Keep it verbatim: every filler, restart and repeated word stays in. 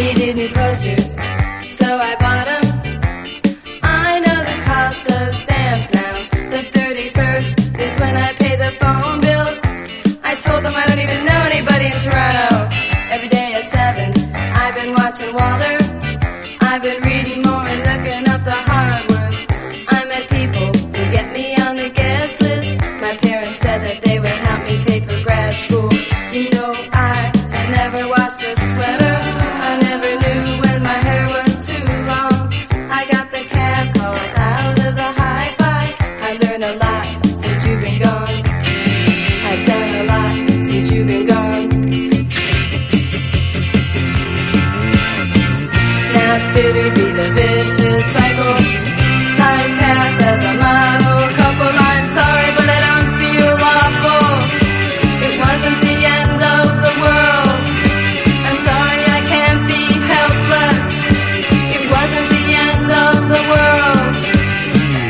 needed new posters, so I bought them. I know the cost of stamps now. The thirty-first is when I pay the phone bill. I told them I don't even know anybody in Toronto. Every day at seven, I've been watching Walter. I've been